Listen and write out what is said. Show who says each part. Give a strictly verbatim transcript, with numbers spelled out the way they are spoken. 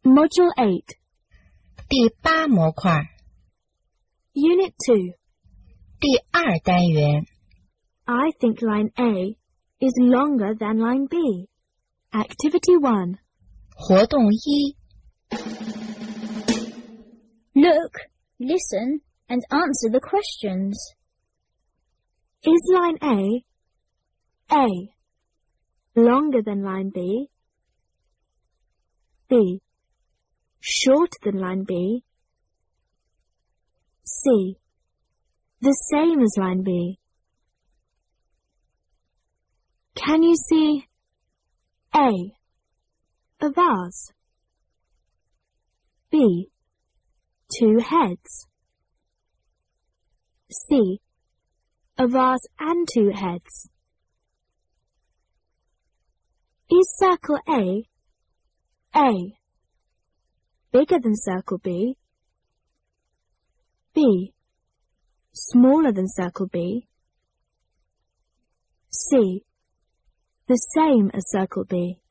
Speaker 1: Module eight,
Speaker 2: 第八模块
Speaker 1: Unit two.
Speaker 2: 第二单元
Speaker 1: I think line A is longer than line B. Activity one.
Speaker 2: 活动一
Speaker 3: Look, listen, and answer the questions.
Speaker 1: Is line A A. Longer than line B? B. Shorter than line B? C. The same as line B? Can you see A. A vase, B. Two heads, C. A vase and two heads? Is circle A A. Bigger than circle B? B. Smaller than circle B? C. The same as circle B?